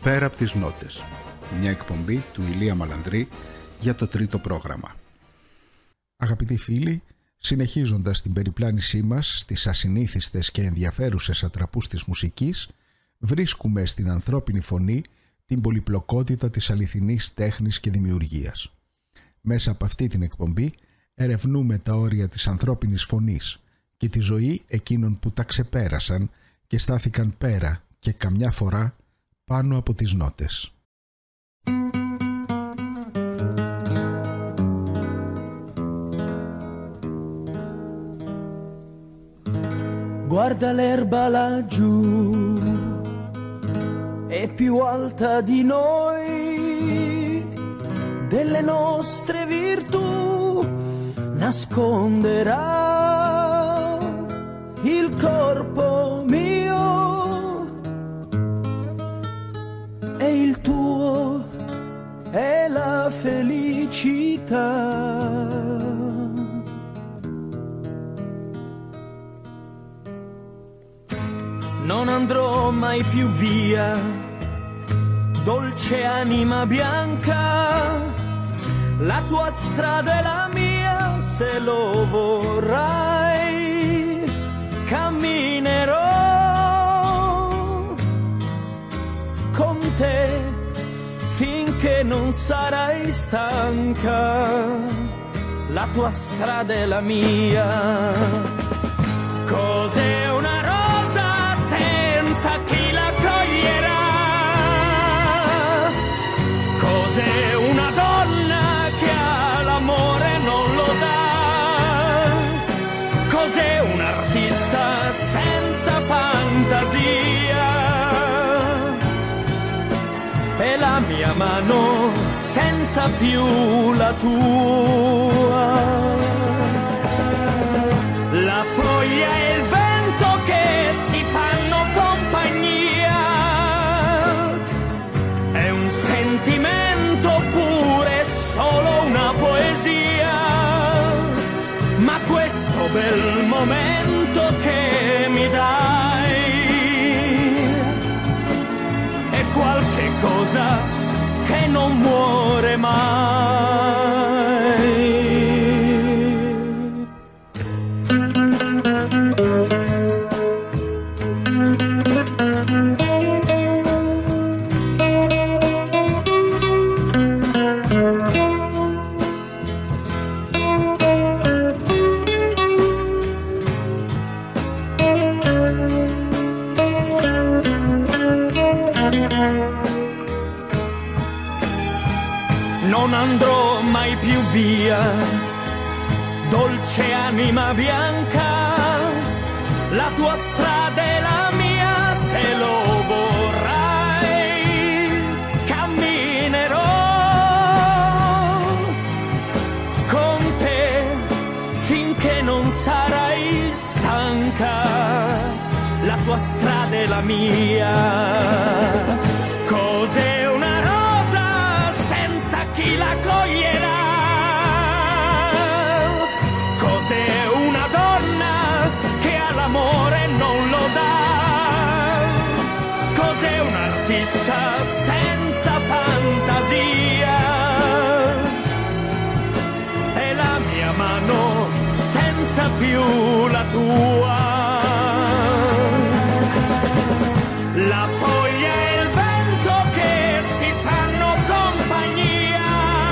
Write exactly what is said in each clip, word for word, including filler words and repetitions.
Πέρα από τις νότες. Μια εκπομπή του Ηλία Μαλανδρή για το τρίτο πρόγραμμα. Αγαπητοί φίλοι, συνεχίζοντας την περιπλάνησή μας στις ασυνήθιστες και ενδιαφέρουσες ατραπούς της μουσικής, βρίσκουμε στην ανθρώπινη φωνή την πολυπλοκότητα της αληθινής τέχνης και δημιουργίας. Μέσα από αυτή την εκπομπή ερευνούμε τα όρια της ανθρώπινης φωνής και τη ζωή εκείνων που τα ξεπέρασαν και στάθηκαν πέρα και καμιά φορά πάνω από τις νότες. Guarda l'erba laggiù, è più alta di noi, delle nostre virtù nasconderà il corpo mio e il tuo è la felicità. Non andrò mai più via, dolce anima bianca, la tua strada è la mia, se lo vorrai camminerò con te finché non sarai stanca, la tua strada è la mia. Cos'è una rosa senza chi la coglierà? Cos'è una donna che all'amore non lo dà? Cos'è un artista senza fantasia? E la mia mano senza più la tua. La foglia e il vento che si fanno compagnia, è un sentimento oppure solo una poesia, ma questo bel momento che mi dai è qualche cosa che non muore mai. Non andrò mai più via, dolce anima bianca, la tua strada è la mia, se lo vorrai camminerò con te finché non sarai stanca, la tua strada è la mia. Cos'è una rosa senza chi la coglierà? Cos'è una donna che all'amore non lo dà? Cos'è un artista senza fantasia? E la mia mano senza più la tua. La foglia e il vento che si fanno compagnia,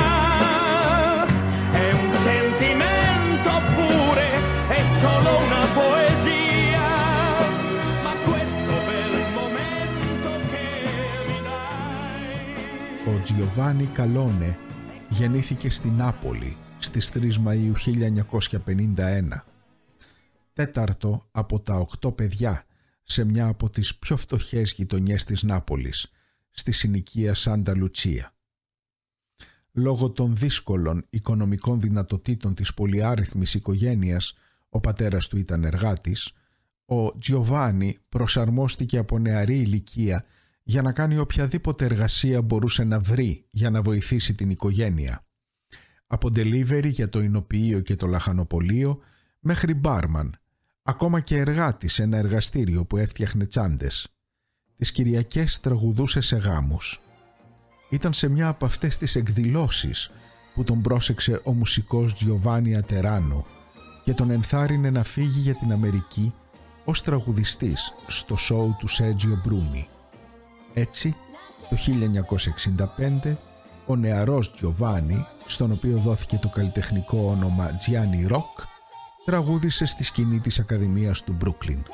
è un sentimento oppure è solo una poesia, ma questo bel momento che mi dai. Ο Τζιοβάνι Καλόνε γεννήθηκε στην Νάπολη στις τρεις Μαΐου χίλια εννιακόσια πενήντα ένα. Τέταρτο από τα οκτώ παιδιά σε μια από τις πιο φτωχές γειτονιές της Νάπολης, στη συνοικία Σάντα Λουτσία. Λόγω των δύσκολων οικονομικών δυνατοτήτων της πολυάριθμης οικογένειας, ο πατέρας του ήταν εργάτης, ο Τζιοβάνι προσαρμόστηκε από νεαρή ηλικία για να κάνει οποιαδήποτε εργασία μπορούσε να βρει για να βοηθήσει την οικογένεια. Από delivery για το εινοποιείο και το λαχανοπωλείο μέχρι μπάρμαν, ακόμα και εργάτη σε ένα εργαστήριο που έφτιαχνε τσάντες. Τις Κυριακές τραγουδούσε σε γάμους. Ήταν σε μια από αυτές τις εκδηλώσεις που τον πρόσεξε ο μουσικός Τζιοβάνι Ατεράνο και τον ενθάρρυνε να φύγει για την Αμερική ως τραγουδιστής στο σόου του Σέργιο Μπρούνι. Έτσι, το χίλια εννιακόσια εξήντα πέντε, ο νεαρός Τζιοβάνι, στον οποίο δόθηκε το καλλιτεχνικό όνομα Gianni Rock, τραγούδισε στη σκηνή της Ακαδημίας του Μπρούκλιν.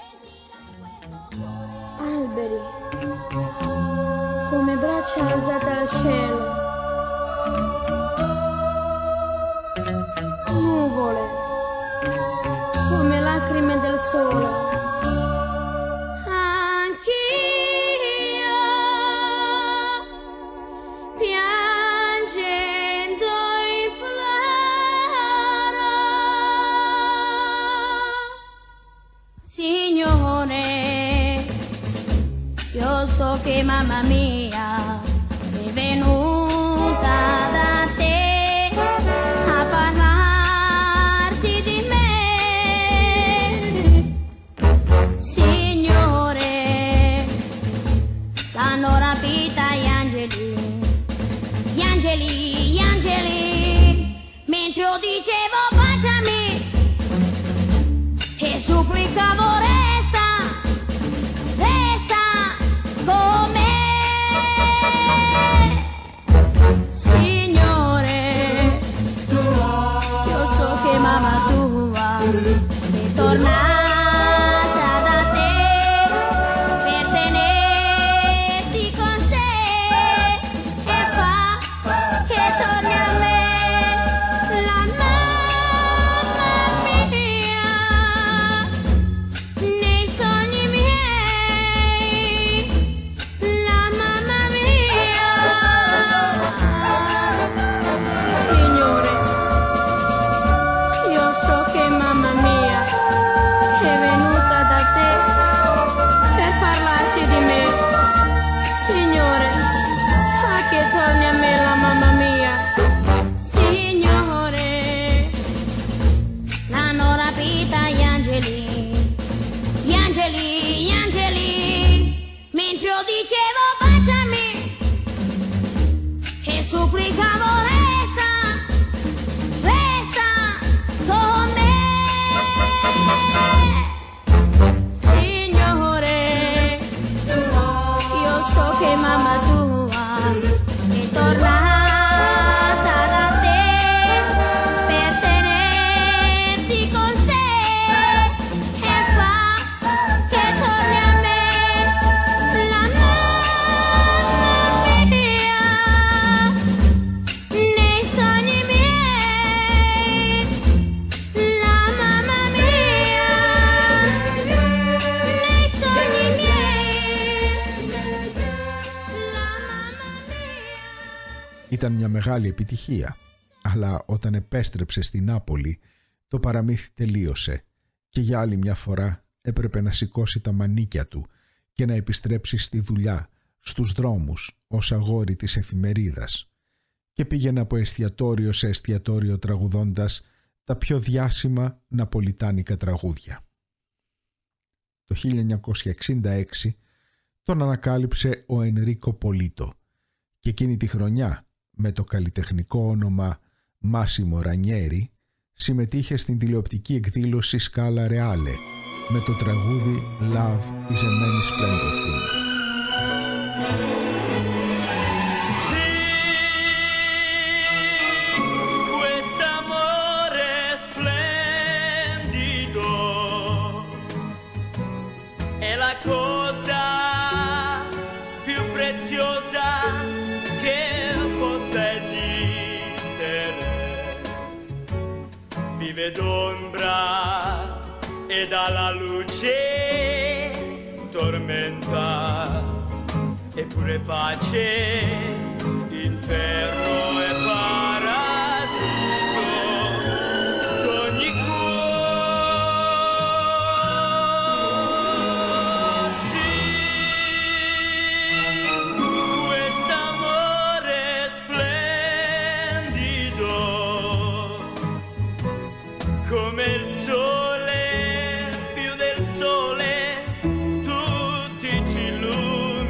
Alberi, come braccia alzate al cielo, nuvole, come lacrime del sole. Anch'io, piangendo imploro, Signore, io so che mamma mia è venuta da te a parlarti di me. Signore, l'hanno rapita gli angeli, gli angeli, gli angeli, mentre io dicevo baciami e supplicavo resta, resta con me. Signore, io so che mamma tua è tornata da te per tenerti con sé e fa che torni a me la mamma mia nei sogni miei, la mamma mia. Signore, io so che mamma mia è venuta da te per parlarti di me. Signore, fa che torni a me la mamma mia. Signore, l'hanno rapita gli angeli, gli angeli, gli angeli, mentre io dicevo baciami e supplicavo resta, resta con me. Signore, io so che mamma tua è tornata da te per tenerti con sé e fa che torni a me la mamma mia nei sogni miei, la mamma mia nei sogni miei, la mamma mia. Ήταν μια μεγάλη επιτυχία, αλλά όταν επέστρεψε στην Νάπολη το παραμύθι τελείωσε και για άλλη μια φορά έπρεπε να σηκώσει τα μανίκια του και να επιστρέψει στη δουλειά, στους δρόμους, ως αγόρι της εφημερίδας, και πήγαινε από εστιατόριο σε εστιατόριο τραγουδώντας τα πιο διάσημα ναπολιτάνικα τραγούδια. Το χίλια εννιακόσια εξήντα έξι τον ανακάλυψε ο Ενρίκο Πολίτο και εκείνη τη χρονιά, με το καλλιτεχνικό όνομα Μάσιμο Ρανιέρι, συμμετείχε στην τηλεοπτική εκδήλωση Σκάλα Ρεάλε με το τραγούδι Love is a many splendid thing. Cosa più preziosa che possa esistere, vive d'ombra e dalla luce tormenta, eppure pace, inferno e paradiso d'ogni come il sole, più del sole, tutti ci illumina.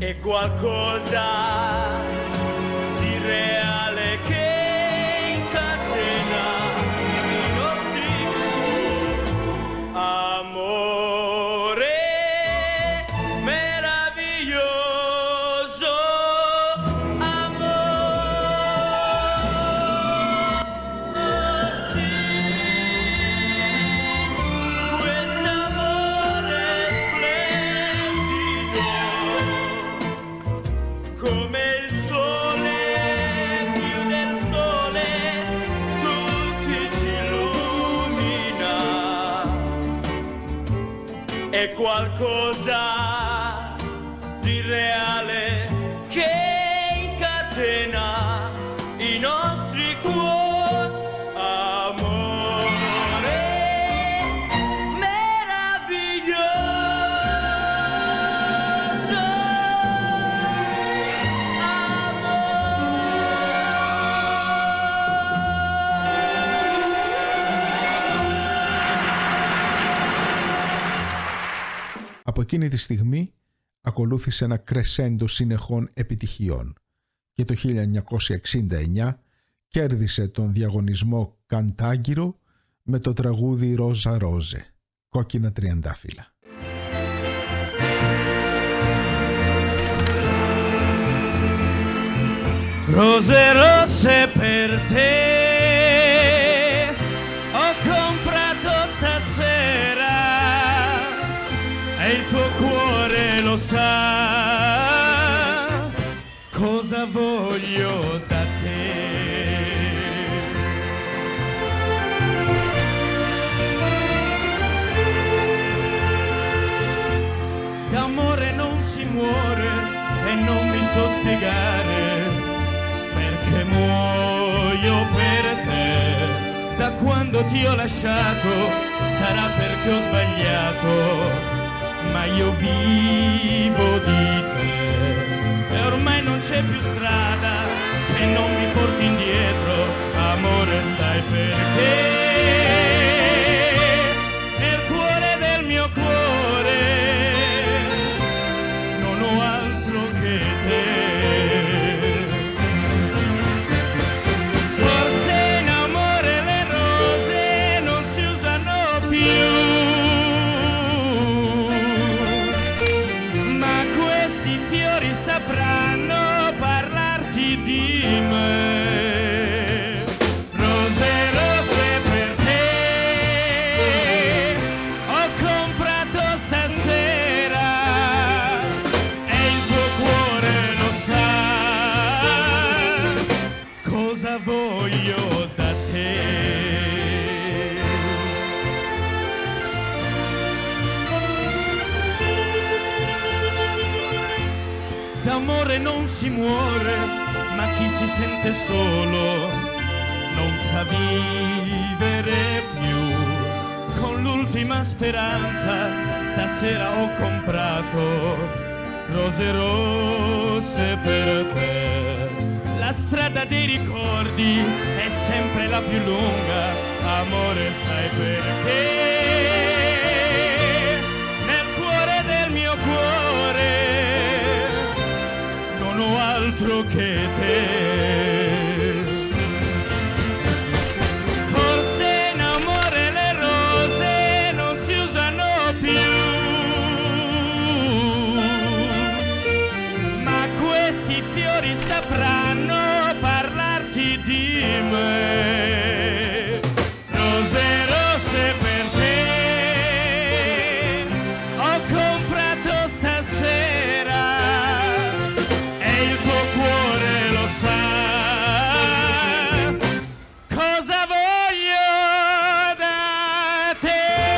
è qualcosa di reale che incatena i nostri amore meraviglioso, amore, sì, quest'amore splendido come il sole, più del sole, tutti ci illumina, è qualcosa di reale che incatena i nostri cuori, amore meraviglioso, Από εκείνη τη στιγμή ακολούθησε ένα κρεσέντο συνεχών επιτυχιών και το χίλια εννιακόσια εξήντα εννιά κέρδισε τον διαγωνισμό Καντάγκυρο με το τραγούδι «Ρόζα Ρόζε», κόκκινα τριαντάφυλλα. Rose rosse per te ho comprato stasera e il tuo cuore lo sa cosa voglio da te. D'amore non si muore e non mi so spiegare perché muoio per te. Da quando ti ho lasciato sarà perché ho sbagliato, ma io vivo di te e ormai non c'è più strada che non mi porti indietro, amore, sai perché? Nel cuore del mio cuore non ho altro che te. Forse in amore le rose non si usano più, ma questi fiori sapranno parlarti di me. Rose rosse per te ho comprato stasera e il tuo cuore lo sa cosa voglio da te. D'amore non si muore, ma chi si sente solo non sa vivere più. Con l'ultima speranza stasera ho comprato rose rosse per te. La strada dei ricordi è sempre la più lunga, amore, sai perché? Nel cuore del mio cuore non ho altro che te. Forse in amore le rose non si usano più, ma questi fiori sapranno parlarti di me. Rose rosse per te ho comprato stasera e il tuo cuore lo sa cosa voglio da te.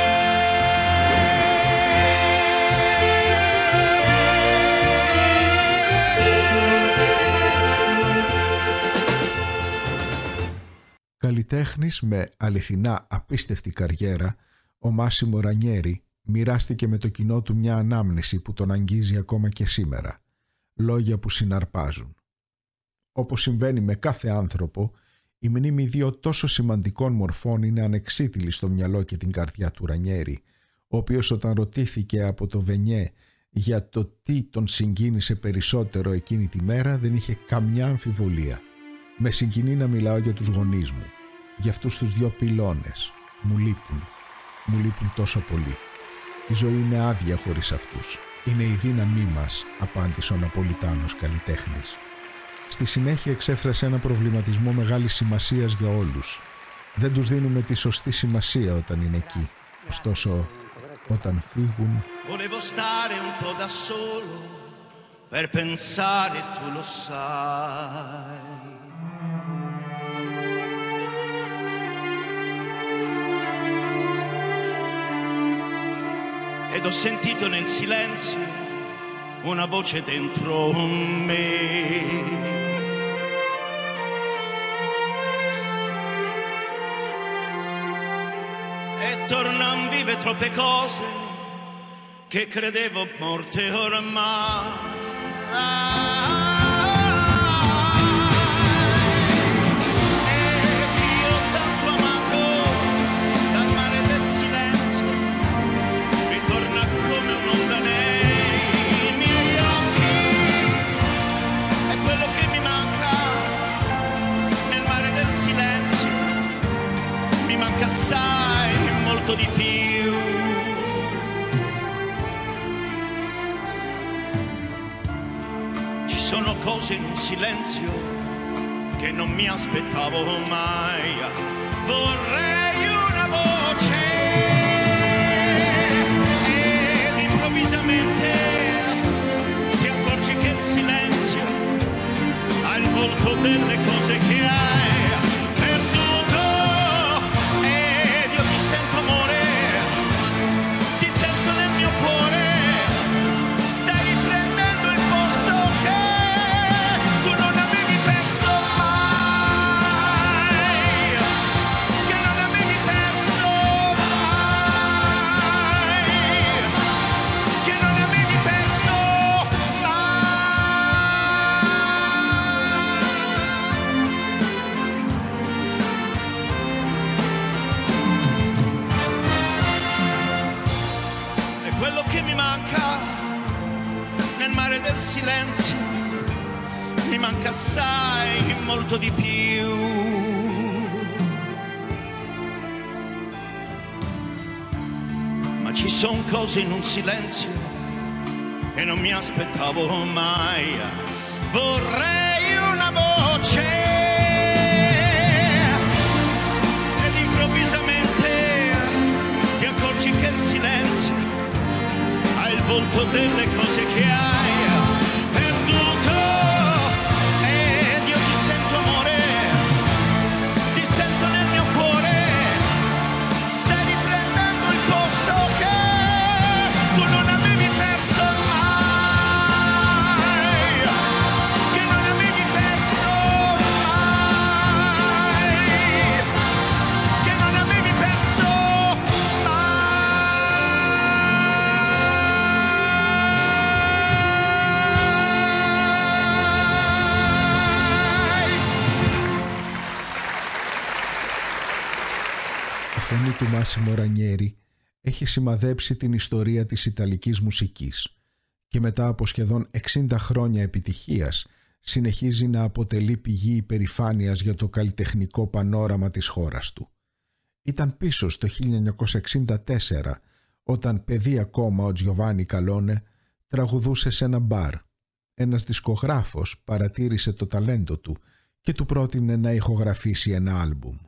Καλλιτέχνης με αληθινά απίστευτη καριέρα, ο Μάσιμο Ρανιέρι μοιράστηκε με το κοινό του μια ανάμνηση που τον αγγίζει ακόμα και σήμερα. Λόγια που συναρπάζουν. Όπως συμβαίνει με κάθε άνθρωπο, η μνήμη δύο τόσο σημαντικών μορφών είναι ανεξίτηλη στο μυαλό και την καρδιά του Ρανιέρι, ο οποίος όταν ρωτήθηκε από το Βενιέ Για το τι τον συγκίνησε περισσότερο εκείνη τη μέρα δεν είχε καμιά αμφιβολία. Με συγκινεί να μιλάω για τους γονείς μου, για αυτούς τους δυο πυλώνες. Μου λείπουν, μου λείπουν τόσο πολύ. Η ζωή είναι άδεια χωρίς αυτούς. Είναι η δύναμή μας, απάντησε ο Ναπολιτάνος καλλιτέχνης. Στη συνέχεια εξέφρασε ένα προβληματισμό μεγάλης σημασίας για όλους. Δεν τους δίνουμε τη σωστή σημασία όταν είναι εκεί. Ωστόσο, όταν φύγουν... Volevo stare un po' da solo per pensare, tu lo sai. Ed ho sentito nel silenzio una voce dentro me. E tornan vive troppe cose che credevo morte ormai. Ed io tanto amato dal mare del silenzio ritorna come un'onda nei miei occhi. È quello che mi manca nel mare del silenzio. Mi manca assai, molto di più. Ci sono cose in un silenzio che non mi aspettavo mai. Vorrei una voce ed improvvisamente ti accorgi che il silenzio ha il volto delle cose che hai perduto. Ed io ti sento amore, ti sento nel mio cuore. Stai prendendo il posto che tu non avevi perso mai, che non avevi perso mai, che non avevi perso mai. È quello che mi manca nel mare del silenzio, mi manca assai, molto di più. Ma ci son cose in un silenzio che non mi aspettavo mai. Vorrei una voce ed improvvisamente ti accorgi che il silenzio ha il volto delle cose che hai perduto. Ed io ti sento amore, ti sento nel mio cuore. Stai riprendendo il posto che tu non avevi perso mai, che non avevi perso mai, che non avevi perso Η φωνή του Μάσιμο Ρανιέρη έχει σημαδέψει την ιστορία της Ιταλικής μουσικής και μετά από σχεδόν εξήντα χρόνια επιτυχίας συνεχίζει να αποτελεί πηγή υπερηφάνειας για το καλλιτεχνικό πανόραμα της χώρας του. Ήταν πίσω στο χίλια εννιακόσια εξήντα τέσσερα όταν παιδί ακόμα ο Τζιοβάνι Καλόνε τραγουδούσε σε ένα μπαρ. Ένας δισκογράφος παρατήρησε το ταλέντο του και του πρότεινε να ηχογραφήσει ένα άλμπουμ.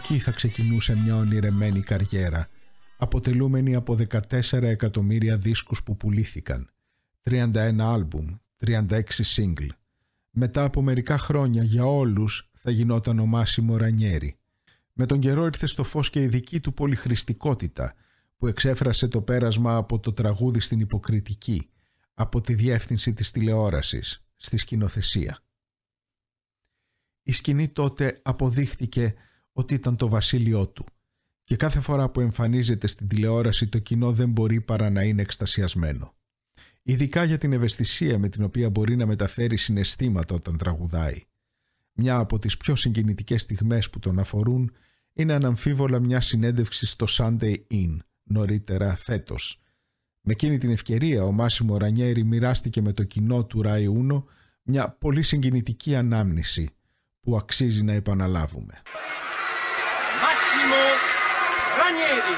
εκεί θα ξεκινούσε μια ονειρεμένη καριέρα, αποτελούμενη από δεκατέσσερα εκατομμύρια δίσκους που πουλήθηκαν, τριάντα ένα άλμπουμ, τριάντα έξι σίγγλ. Μετά από μερικά χρόνια για όλους θα γινόταν ο Μάσιμο Ρανιέρι. Με τον καιρό ήρθε στο φως και η δική του πολυχρηστικότητα, που εξέφρασε το πέρασμα από το τραγούδι στην υποκριτική, από τη διεύθυνση της τηλεόρασης, στη σκηνοθεσία. Η σκηνή τότε αποδείχθηκε ότι ήταν το βασίλειό του και κάθε φορά που εμφανίζεται στην τηλεόραση το κοινό δεν μπορεί παρά να είναι εκστασιασμένο. Ειδικά για την ευαισθησία με την οποία μπορεί να μεταφέρει συναισθήματα όταν τραγουδάει. Μια από τις πιο συγκινητικές στιγμές που τον αφορούν είναι αναμφίβολα μια συνέντευξη στο Sunday In νωρίτερα φέτος. Με εκείνη την ευκαιρία ο Μάσιμο Ρανιέρι μοιράστηκε με το κοινό του Rai Uno μια πολύ συγκινητική ανάμνηση που αξίζει να επαναλάβουμε. Massimo Ranieri.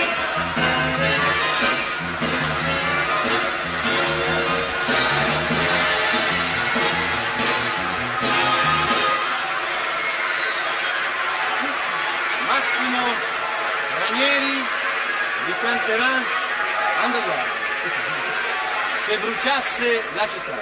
Massimo Ranieri vi canterà Underground. Se bruciasse la città.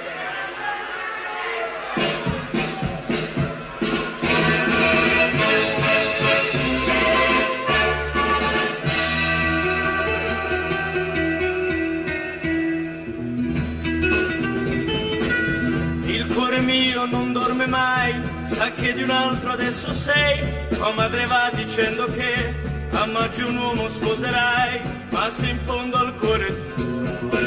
Mio non dorme mai, sa che di un altro adesso sei, tua madre va dicendo che a maggio un uomo sposerai, ma se in fondo al cuore tuo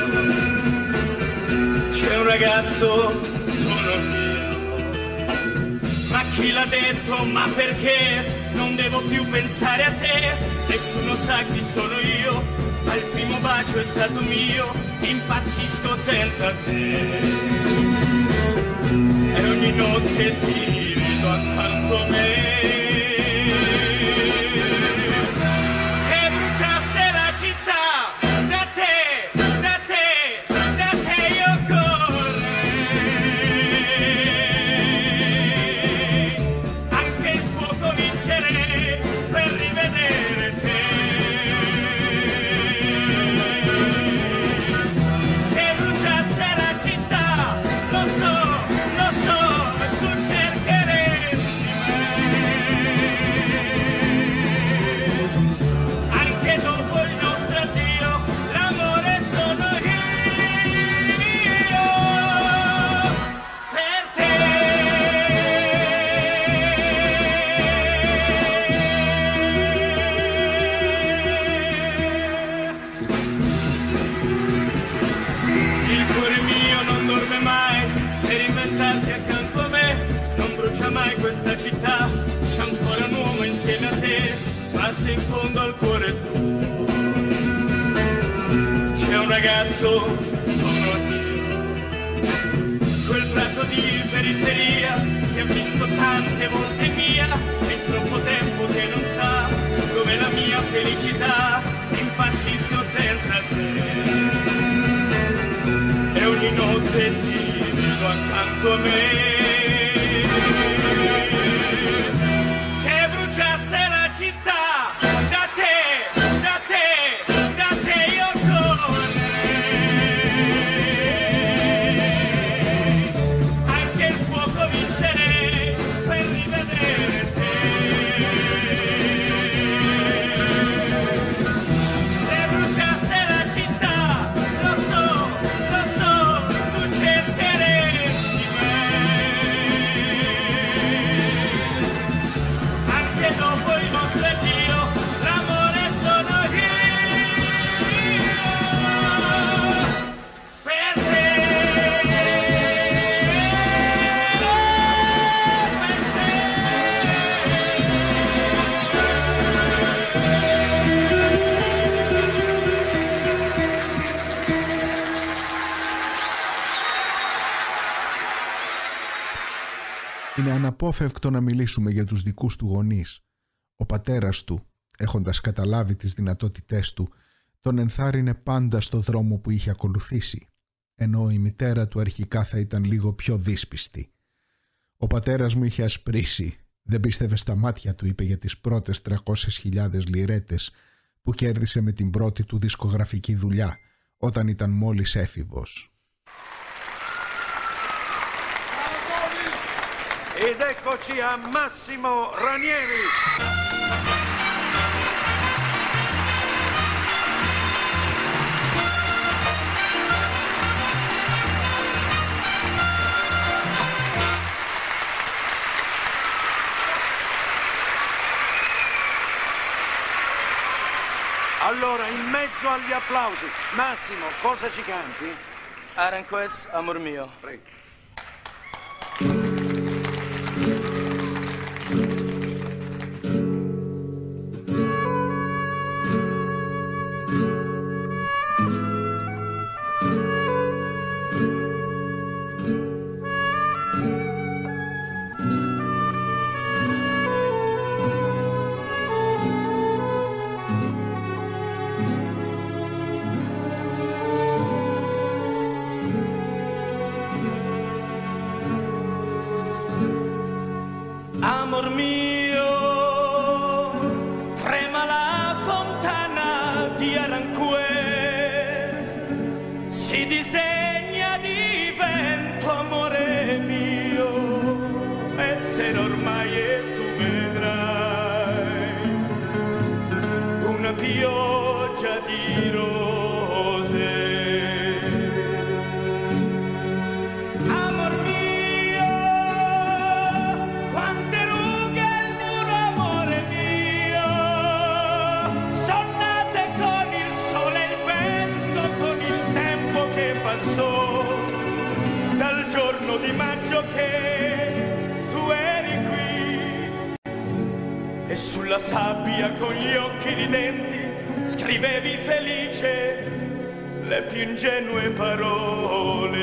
c'è un ragazzo, sono io. Ma chi l'ha detto, ma perché, non devo più pensare a te, nessuno sa chi sono io, ma il primo bacio è stato mio, impazzisco senza te. E ogni notte ti vedo accanto a me. Se bruciasse la città, da te, da te, da te io correrei. Anche il fuoco vincerei per rivedere te. Se bruciasse la città, lo so. Mai questa città c'è ancora un uomo insieme a te, ma se in fondo al cuore tuo c'è un ragazzo, sono io. Quel prato di periferia che ha visto tante volte mia, è troppo tempo che non sa dove la mia felicità, impazzisco senza te. E ogni notte ti vedo accanto a me. Είναι αναπόφευκτο να μιλήσουμε για τους δικούς του γονείς. Ο πατέρας του, έχοντας καταλάβει τις δυνατότητές του, τον ενθάρρυνε πάντα στο δρόμο που είχε ακολουθήσει, ενώ η μητέρα του αρχικά θα ήταν λίγο πιο δύσπιστη. Ο πατέρας μου είχε ασπρίσει, Δεν πίστευε στα μάτια του, είπε για τις πρώτες τριακόσιες χιλιάδες λιρέτες που κέρδισε με την πρώτη του δισκογραφική δουλειά όταν ήταν μόλις έφηβος. Ed eccoci a Massimo Ranieri. Allora, in mezzo agli applausi, Massimo, cosa ci canti? Aranjuez, amor mio. Prego. Amor mio, trema la fontana di Aranjuez, si disegna di vento, amore mio, essere ormai e tu vedrai una pioggia di rose. Amor mio, quante rughe al muro, amore mio, son nate con il sole e il vento, con il tempo che passò, dal giorno di maggio che tu eri qui, e sulla sabbia con gli occhi ridenti scrivevi felice le più ingenue parole.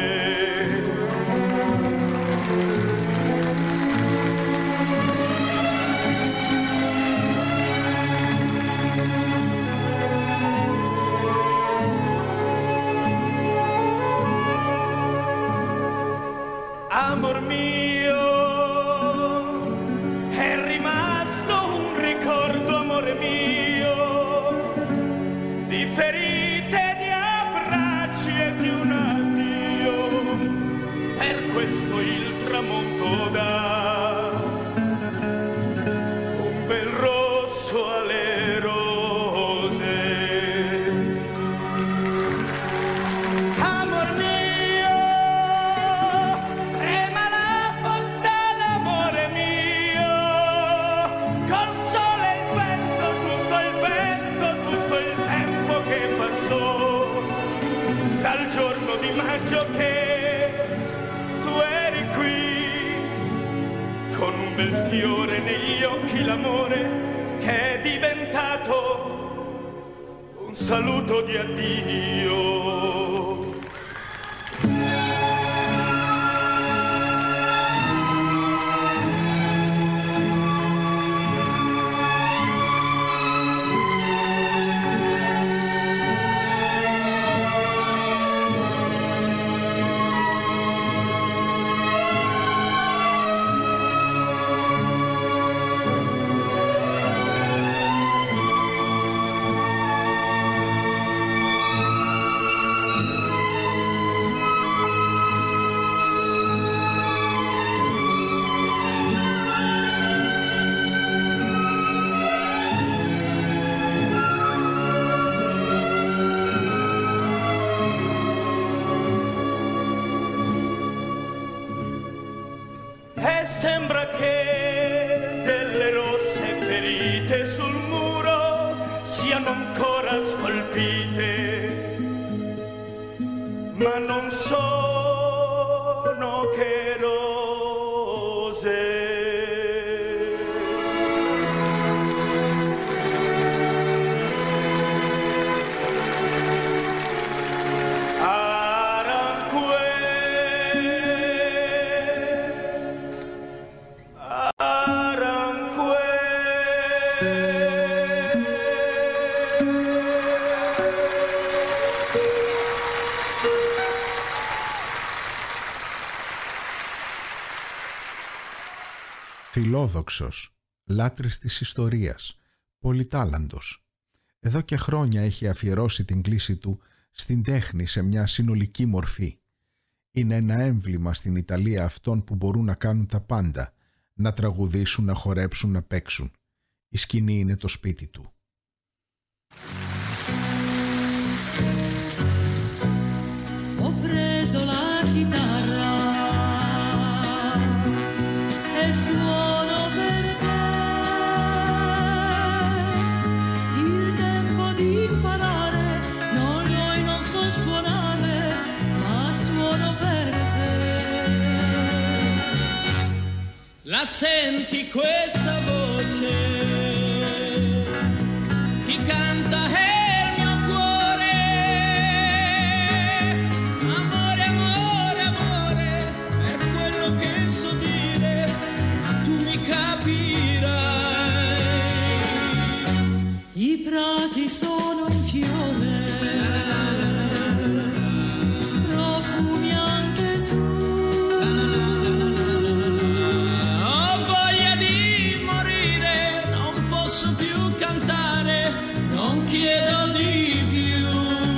Amor mio, è rimasto un ricordo, amore mio, di ferite, di abbracci e di un addio. Per questo il tramonto dà un bel rosso alle rose. Amor mio, trema la fontana, amore mio, col sole e il vento, tutto il vento, tutto il tempo che passò, dal giorno di maggio che tu eri qui, con un bel fiore negli occhi, l'amore che è diventato un saluto di addio. E sembra che delle rosse ferite sul muro siano ancora scolpite, ma non sono che rose. Ορθόδοξος, λάτρης της ιστορίας, πολυτάλαντος. Εδώ και χρόνια έχει αφιερώσει την κλίση του στην τέχνη σε μια συνολική μορφή. Είναι ένα έμβλημα στην Ιταλία αυτών που μπορούν να κάνουν τα πάντα, να τραγουδήσουν, να χορέψουν, να παίξουν. Η σκηνή είναι το σπίτι του. Ho preso la chitarra e suono per te. Il tempo di imparare non lo non so suonare, ma suono per te. La senti questa voce? Chi canta è il mio cuore. Amore, amore, amore, è quello che so dire, ma tu mi capirai. I prati sono in fiore, profumi anche tu. Ho voglia di morire, non posso più cantare, non chiedo di più.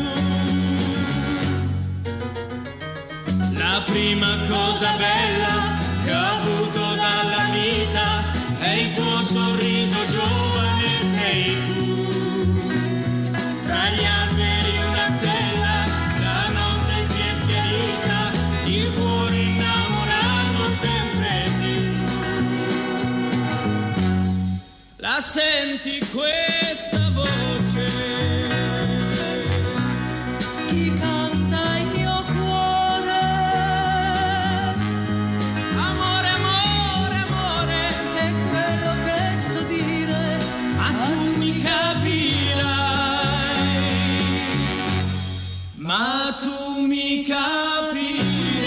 La prima cosa bella che ho avuto dalla vita è il tuo sorriso giovane, sei tu. Tra gli alberi una stella, la notte si è schiarita, il cuore innamorato sempre più. La senti questa voce? Chi canta il mio cuore, Amore, amore, amore, è quello che so dire, ma tu mi capirai, ma tu mi capirai.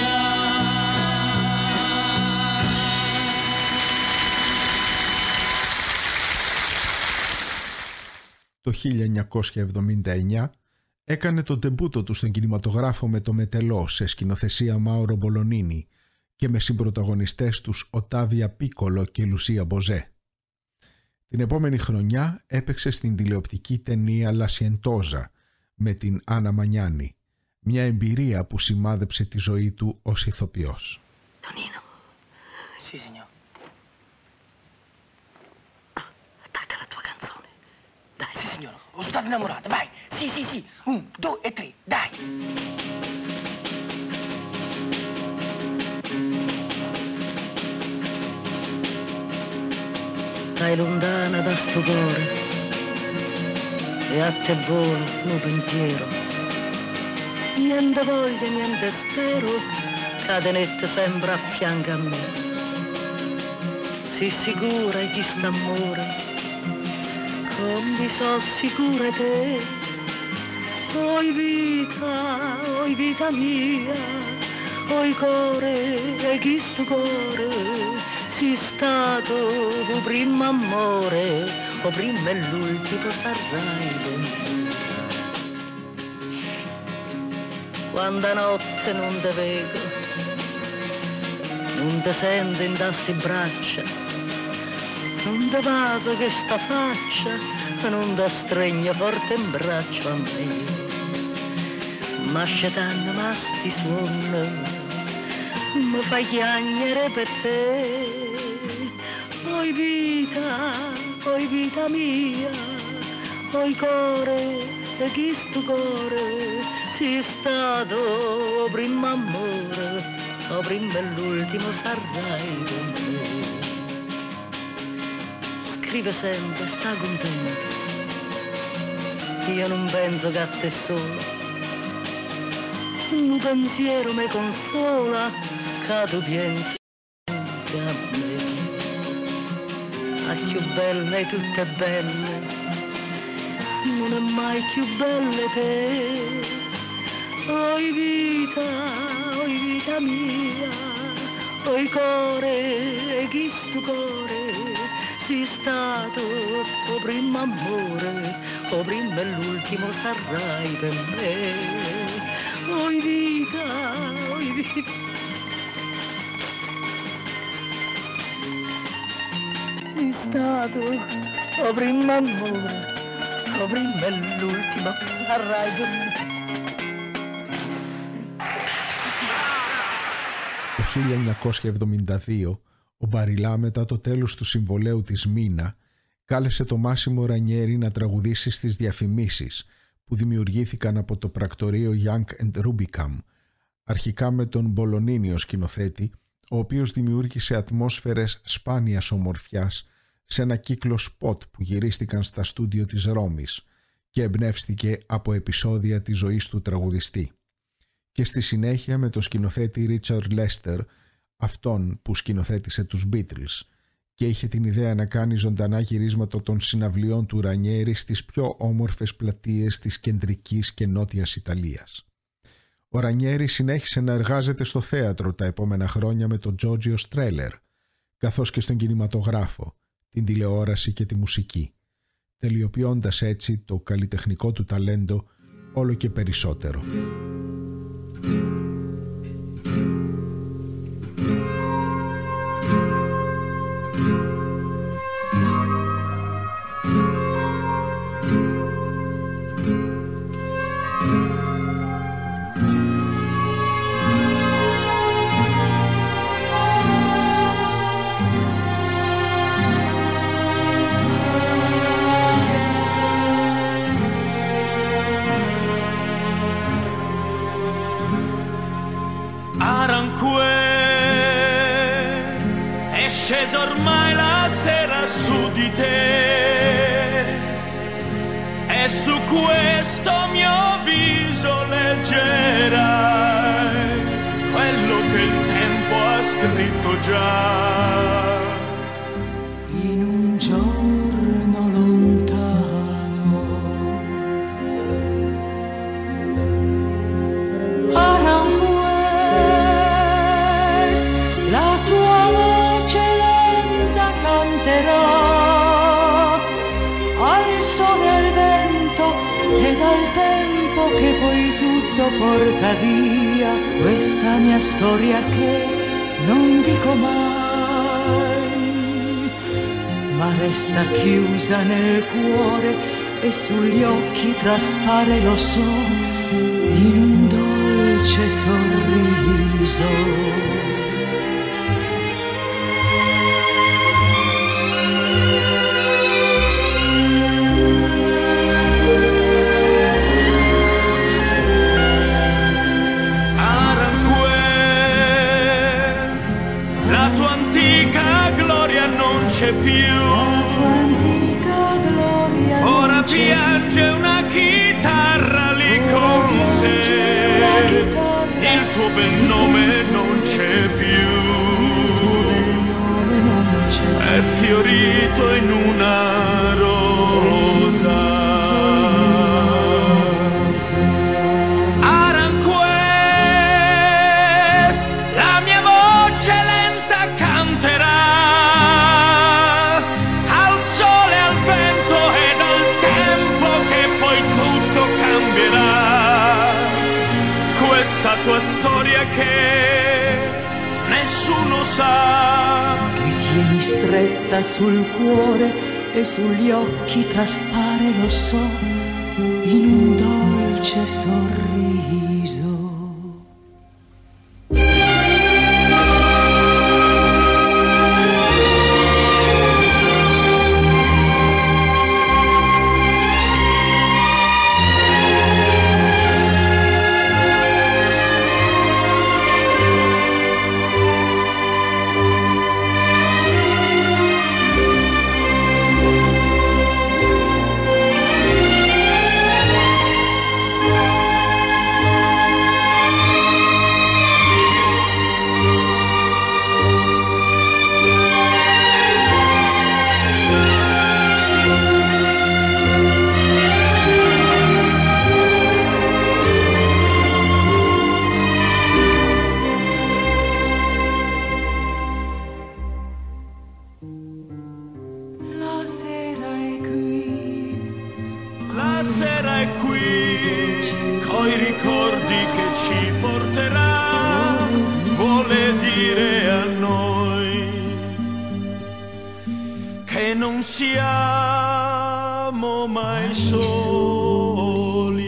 Το χίλια εννιακόσια εβδομήντα εννιά έκανε το ντεμπούτο του στον κινηματογράφο με το Μετελό σε σκηνοθεσία Μάουρο Μπολονίνι και με συμπρωταγωνιστές τους Οτάβια Πίκολο και Λουσία Μποζέ. Την επόμενη χρονιά έπαιξε στην τηλεοπτική ταινία «Λα Σιεντόζα» με την Άννα Μανιάνη, μια εμπειρία που σημάδεψε τη ζωή του ως ηθοποιός. Tonino. Sì, signor. Attacca la tua canzone. Dai, sì, signore. Ho stato innamorato, vai. Sì, sì, sì. Un, due e tre, dai. Stai lontana da sto cuore e a te volo no pensiero. Niente voglia, niente spero, cadenette sempre a fianco a me. Sii sicura di st'amore, come so sicura te. Oi vita, oi vita mia, oi cuore, e chi sto cuore, si stato o primo amore, o prima e l'ultimo sarai con me. Quando notte non te vedo, non te sento in queste braccia, non te vaso che sta faccia, non te stregno forte in braccio a me. Ma scetanno ma sti suono, mi fai chiagnere per te. Oi vita, oi vita mia, oi core, e chi sto core, si stato o primo amore, o prima e l'ultimo sarai con me. Scrive sempre, sta contento, io non penso che a te solo, un pensiero mi consola, che tu pensi a me. A più belle, tutte belle, non è mai più belle te. Oi vita, oi vita mia, oi core, e chi sto core, si stato o primo amore, o prima e l'ultimo sarai per me. Oi vita, oi vita. fossi stato, o prima amore, o prima è l'ultimo, sarai tu. Το χίλια εννιακόσια εβδομήντα δύο, ο Μπαριλά, μετά το τέλος του συμβολαίου της Μίνα, κάλεσε το Μάσιμο Ρανιέρι να τραγουδήσει στις διαφημίσεις που δημιουργήθηκαν από το πρακτορείο Young and Rubicam, αρχικά με τον Μπολονίνιο σκηνοθέτη, ο οποίος δημιούργησε ατμόσφαιρες σπάνιας ομορφιάς σε ένα κύκλο σποτ που γυρίστηκαν στα στούντιο της Ρώμης και εμπνεύστηκε από επεισόδια της ζωής του τραγουδιστή. Και στη συνέχεια με το σκηνοθέτη Ρίτσαρντ Λέστερ, αυτόν που σκηνοθέτησε τους Beatles, και είχε την ιδέα να κάνει ζωντανά γυρίσματα των συναυλιών του Ρανιέρι στις πιο όμορφες πλατείες της κεντρικής και νότιας Ιταλίας. Ο Ρανιέρι συνέχισε να εργάζεται στο θέατρο τα επόμενα χρόνια με τον Τζόρτζιο Στρέλερ, καθώς και στον κινηματογράφο, την τηλεόραση και τη μουσική, τελειοποιώντας έτσι το καλλιτεχνικό του ταλέντο όλο και περισσότερο. Ormai la sera su di te e su questo mio viso leggerai quello che il tempo ha scritto già. In un giorno lontano Aranjuez, la tua voce canterà al sole e al vento ed al tempo che poi tutto porta via questa mia storia che non dico mai, ma resta chiusa nel cuore e sugli occhi traspare, lo so, in un dolce sorriso. C'è più, ora piange una chitarra lì con te, il tuo bel nome non c'è più, è fiorito in una rosa. Aranjuez, la mia voce lenta canterà questa tua storia che nessuno sa, che tieni stretta sul cuore e sugli occhi traspare, lo so, in un dolce sorriso. e non siamo mai soli.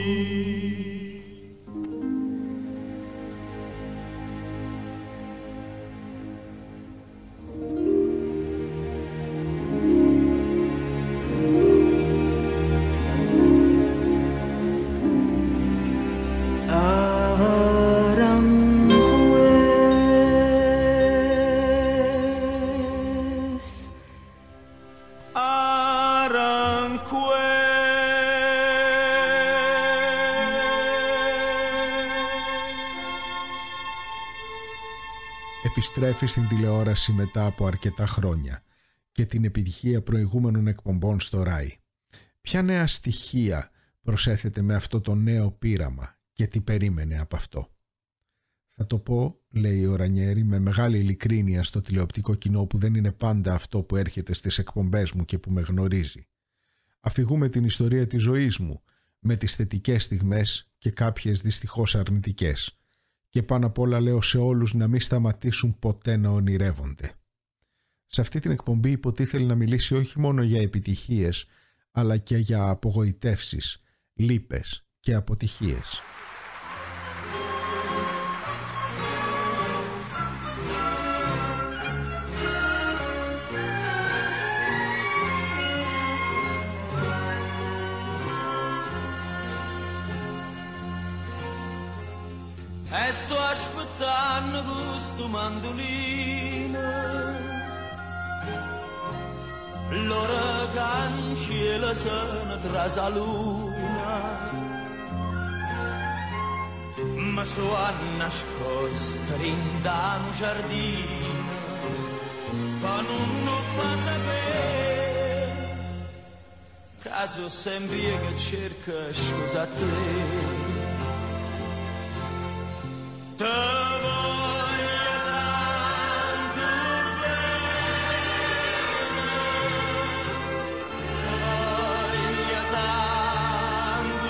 Επιστρέφει στην τηλεόραση μετά από αρκετά χρόνια και την επιτυχία προηγούμενων εκπομπών στο Ράι. Ποια νέα στοιχεία προσέθεται με αυτό το νέο πείραμα και τι περίμενε από αυτό? Θα το πω, λέει ο Ρανιέρη, με μεγάλη ειλικρίνεια στο τηλεοπτικό κοινό που δεν είναι πάντα αυτό που έρχεται στις εκπομπές μου και που με γνωρίζει. Αφηγούμε την ιστορία της ζωής μου, με τις θετικές στιγμές και κάποιες δυστυχώς αρνητικές. Και πάνω απ' όλα λέω σε όλους να μην σταματήσουν ποτέ να ονειρεύονται. Σε αυτή την εκπομπή υποτίθεται να μιλήσει όχι μόνο για επιτυχίες, αλλά και για απογοητεύσεις, λύπες και αποτυχίες. E sto aspettando questo mandolino, l'ora cancella sono tra la luna, ma so a nascosta in un giardino, ma non lo fa sapere, caso sempre che cerca scusa a te. Te voglio tanto bene, te voglio tanto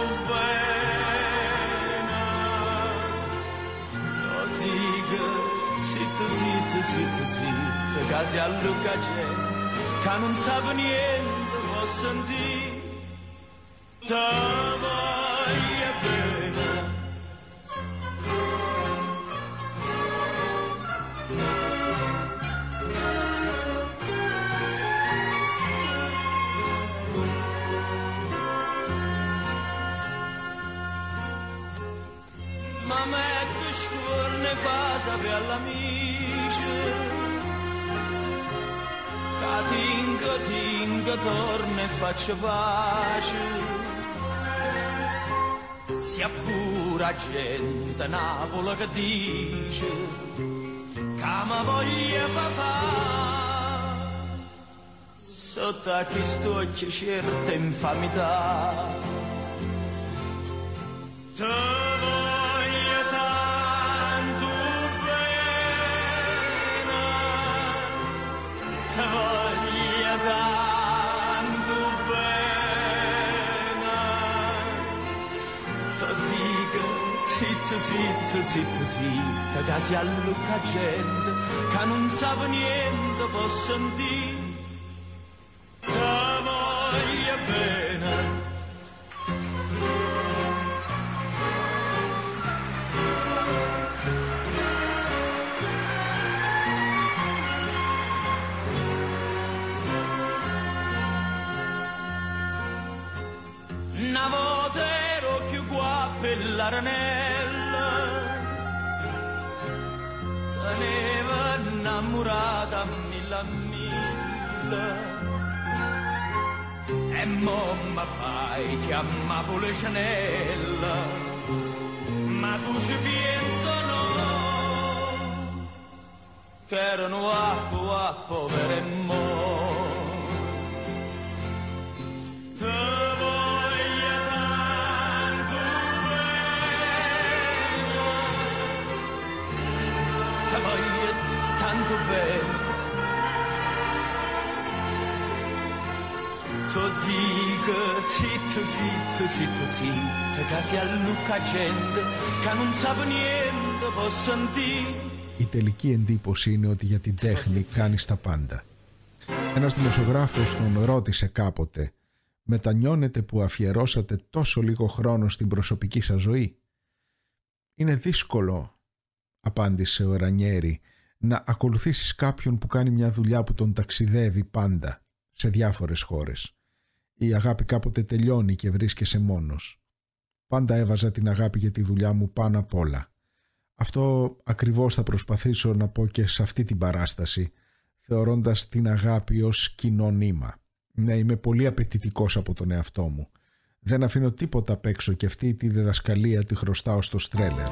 bene. Lo dico zitto, zitto, zitto, zitto, che si allucca gente, che non sa niente, può sentire. Te voglio bene. Ma metto scorne fasa per l'amici, che tingo, tingo, torno e faccio pace. Sia pura gente Napoli che dice che mi voglia papà, sotto a chi sto occhio certa infamità. Te voglio tanto bene, te voglio tanto bene, te dico zitto, zitto, zitto, zitto, che si allucca gente, che non sa niente, può sentire. Te voglio bene. Una volta ero più qua per l'aranella, teneva innamorata mille a mille, e mo mi fai chiamare Policinella, ma tu ci penso no, che erano appo, appo per e mo. Te voglio tanto bene, te voglio tanto bene, tu dico zitto, zitto, zitto, zitto, che si allucca gente, che non sa niente, può sentire. Η τελική εντύπωση είναι ότι για την τέχνη κάνεις τα πάντα. Ένας δημοσιογράφος τον ρώτησε κάποτε «Μετανιώνετε που αφιερώσατε τόσο λίγο χρόνο στην προσωπική σας ζωή?» «Είναι δύσκολο», απάντησε ο Ρανιέρι, «να ακολουθήσεις κάποιον που κάνει μια δουλειά που τον ταξιδεύει πάντα σε διάφορες χώρες. Η αγάπη κάποτε τελειώνει και βρίσκεσαι μόνος. Πάντα έβαζα την αγάπη για τη δουλειά μου πάνω απ' όλα. Αυτό ακριβώς θα προσπαθήσω να πω και σε αυτή την παράσταση, θεωρώντας την αγάπη ως κοινό νήμα. Ναι, είμαι πολύ απαιτητικός από τον εαυτό μου. Δεν αφήνω τίποτα απ' έξω και αυτή τη διδασκαλία τη χρωστάω στο Στρέλερ».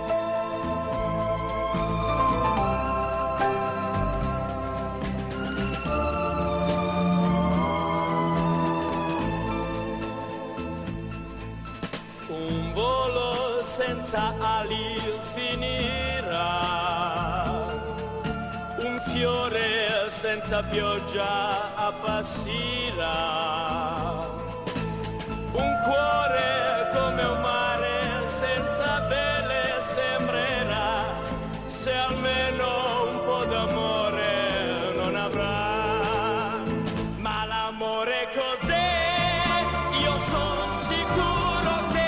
Senza ali finirà, un fiore senza pioggia appassirà, un cuore come un mare senza vele sembrerà, se almeno un po' d'amore non avrà. Ma l'amore cos'è? Io sono sicuro che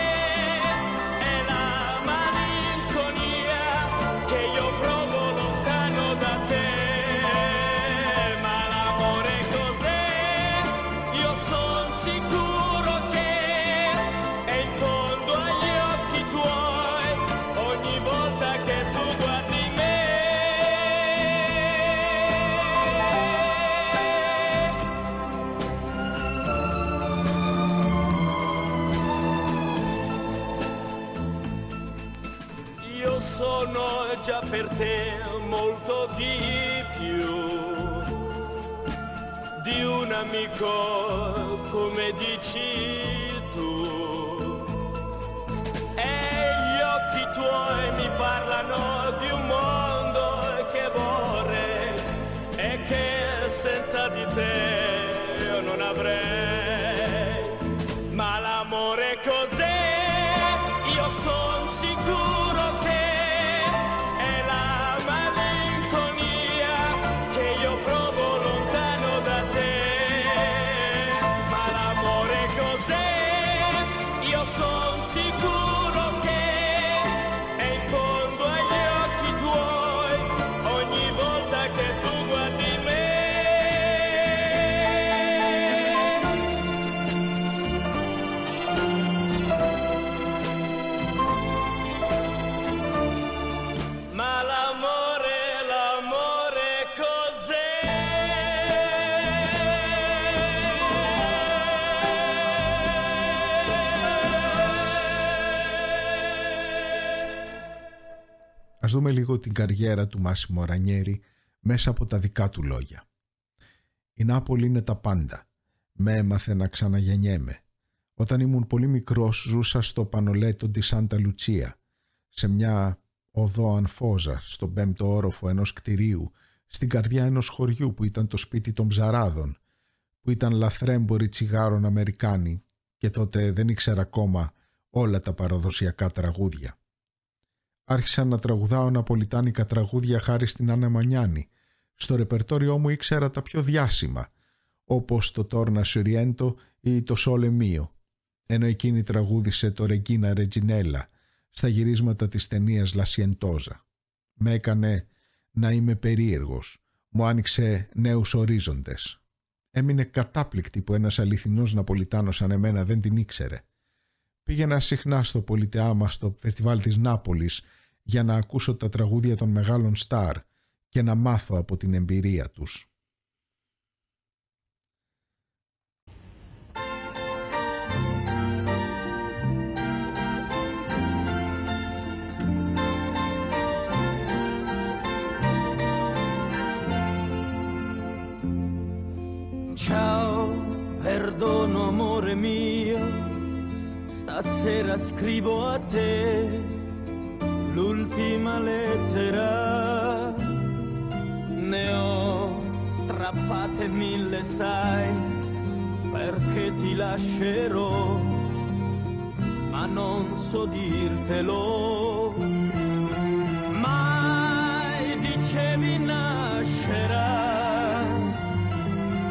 sono già per te molto di più di un amico come dici tu, e gli occhi tuoi mi parlano di un mondo che vorrei e che senza di te io non avrei. Ma l'amore cos'è? Io sono sicuro che Ας δούμε λίγο την καριέρα του Μάσιμο Ρανιέρι μέσα από τα δικά του λόγια. «Η Νάπολη είναι τα πάντα. Με έμαθε να ξαναγεννιέμαι. Όταν ήμουν πολύ μικρός ζούσα στο Πανολέτο τη Σάντα Λουτσία, σε μια οδό Ανφόζα, στον πέμπτο όροφο ενός κτηρίου, στην καρδιά ενός χωριού που ήταν το σπίτι των Ψαράδων, που ήταν λαθρέμποροι τσιγάρων Αμερικάνοι και τότε δεν ήξερα ακόμα όλα τα παραδοσιακά τραγούδια. Άρχισα να τραγουδάω ναπολιτάνικα τραγούδια χάρη στην Άννα Μανιάνη. Στο ρεπερτόριό μου ήξερα τα πιο διάσημα, όπως το Τόρνα Σουριέντο ή το Σόλε Μίο, ενώ εκείνη τραγούδισε το Ρεγκίνα Ρετζινέλα στα γυρίσματα της ταινίας Λασιεντόζα. Με έκανε να είμαι περίεργος, μου άνοιξε νέους ορίζοντες. Έμεινε κατάπληκτη που ένας αληθινός Ναπολιτάνος σαν εμένα δεν την ήξερε. Πήγαινα συχνά στο Πολυτεάμα, στο φεστιβάλ της Νάπολης, για να ακούσω τα τραγούδια των μεγάλων στάρ και να μάθω από την εμπειρία τους. Ciao, perdono amore mio, stasera scrivo a te l'ultima lettera, ne ho strappate mille sai, perché ti lascerò, ma non so dirtelo, mai dicevi nascerà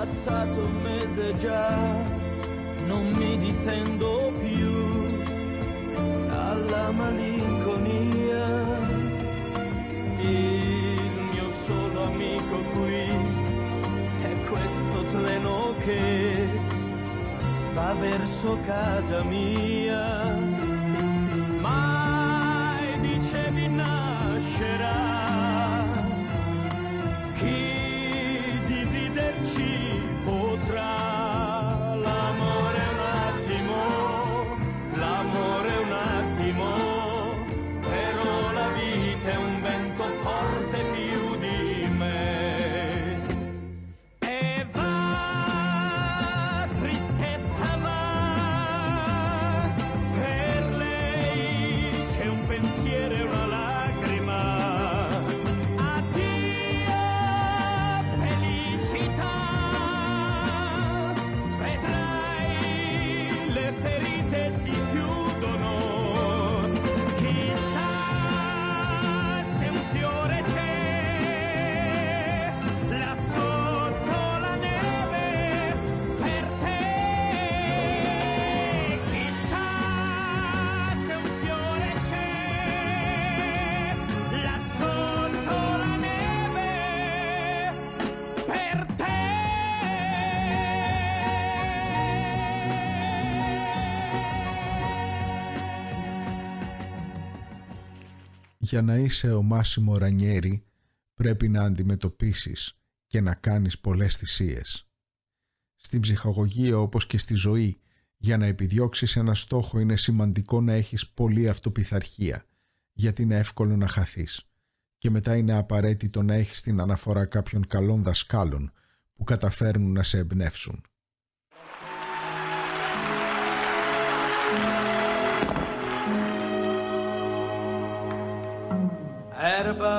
passato un mese già, non mi difendo più dalla malinconia. Il mio solo amico qui è questo treno che va verso casa mia. Mai dicevi nascerà chi dividerci potrà. L'amore è un attimo, l'amore è un attimo, però la vita è un vento forte più di me. E va, tristezza va, per lei c'è un pensiero e una lacrima. Addio felicità, vedrai le ferite si chiudono. Chissà se un fiore c'è là sotto la neve per te. Chissà se un fiore c'è là sotto la neve per te. Για να είσαι ο Μάσιμο Ρανιέρι πρέπει να αντιμετωπίσεις και να κάνεις πολλές θυσίες. Στην ψυχαγωγία όπως και στη ζωή, για να επιδιώξεις ένα στόχο είναι σημαντικό να έχεις πολλή αυτοπειθαρχία, γιατί είναι εύκολο να χαθείς. Και μετά είναι απαραίτητο να έχεις την αναφορά κάποιων καλών δασκάλων που καταφέρνουν να σε εμπνεύσουν. Erba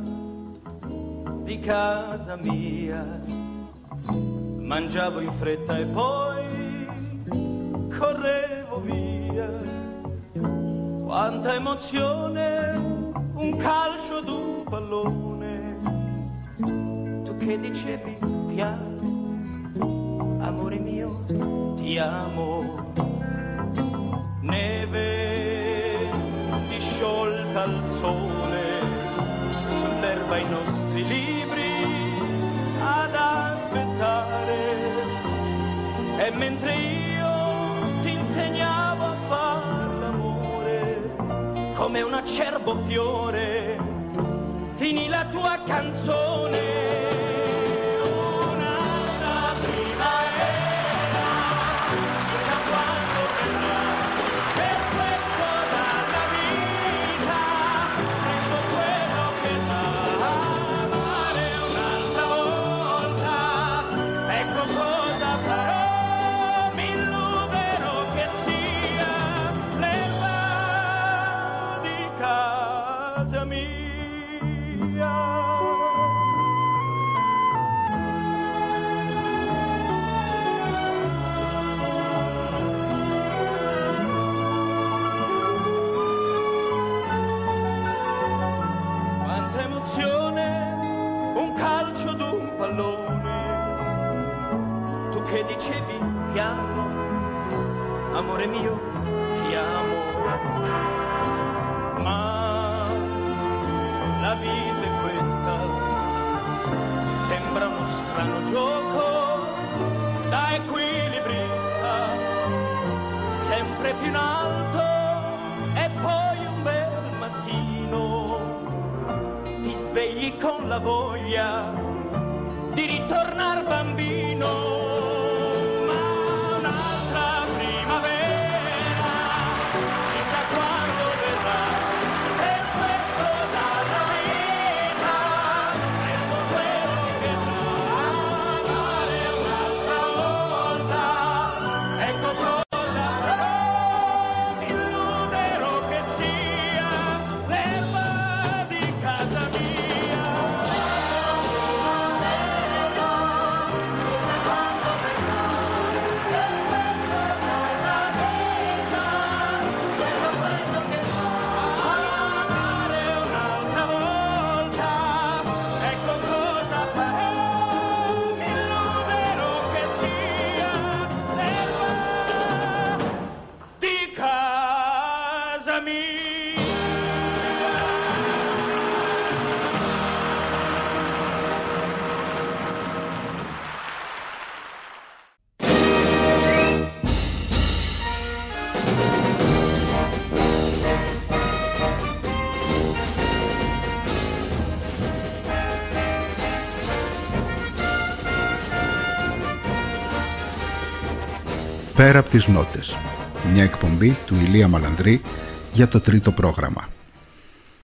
di casa mia, mangiavo in fretta e poi correvo via. Quanta emozione, un calcio d'un pallone. Tu che dicevi piano, amore mio, ti amo. Neve disciolta al sole, sull'erba i nostri libri ad aspettare. E mentre io ti insegnavo a far l'amore, come un acerbo fiore, finì la tua canzone. Un'altra primavera, chissà quando verrà, per questo dalla vita prendo quello che dà. Amare un'altra volta, ecco cosa farò, mi illuderò che sia l'erba di casa mia. Quanta emozione, un calcio d'un pallone. Tu che dicevi piano, amore mio, ti amo. Ma la vita è questa, sembra uno strano gioco da equilibrista, sempre più in alto e poi un bel mattino ti svegli con la voglia di ritornar bambino. Ma un'altra primavera, chissà quando verrà, per questo dalla vita prendo quello che dà. Amare un'altra volta, ecco cosa farò, mi illuderò che sia l'erba di casa mia. Chissà quando Πέρα από τις νότες. Μια εκπομπή του Ηλία Μαλανδρή για το τρίτο πρόγραμμα.